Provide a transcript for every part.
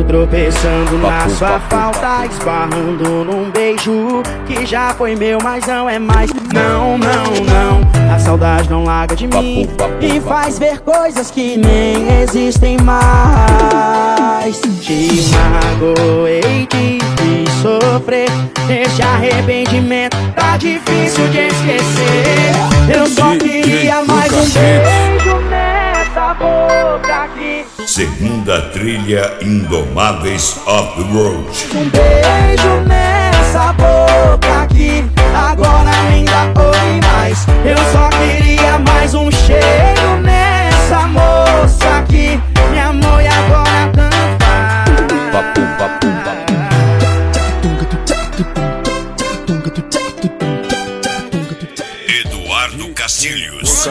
tropeçando na sua falta, esbarrando num beijo que já foi meu, mas não é mais. Não, não, não, a saudade não larga de mim e faz ver coisas que nem existem mais. Te magoei, te fiz sofrer, esse arrependimento tá difícil de esquecer. Eu só queria mais um beijo nessa boca aqui. Segunda trilha Indomáveis Off the Road. Um beijo nessa boca aqui, agora nem dá oi mais. Eu só queria mais um cheiro nessa moça aqui. Me amor e agora tanto faz. Eduardo Castilhos.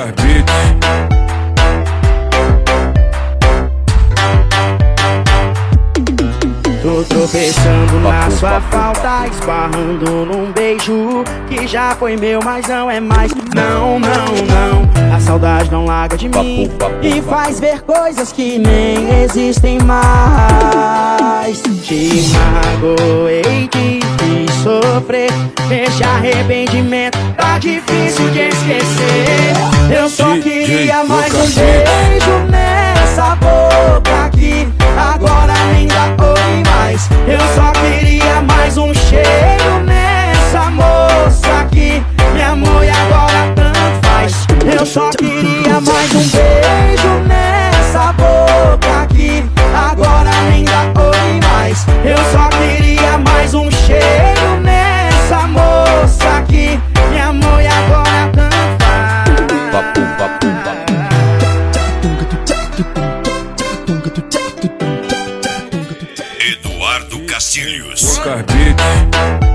Tô tropeçando na sua falta, esbarrando num beijo que já foi meu, mas não é mais. Não, não, não, a saudade não larga de mim e faz ver coisas que nem existem mais. Te magoei, te fiz sofrer, esse arrependimento tá difícil de esquecer. Eu só queria mais um beijo nessa boca aqui, agora nem dá oi mais. Eu só queria mais um cheiro nessa moça aqui. Me amor e agora tanto faz. Eu só queria mais um beijo nessa boca aqui, agora nem dá oi mais. Eu só queria mais um cheiro nessa moça aqui. Me amor e agora tanto faz. Eduardo Castilhos.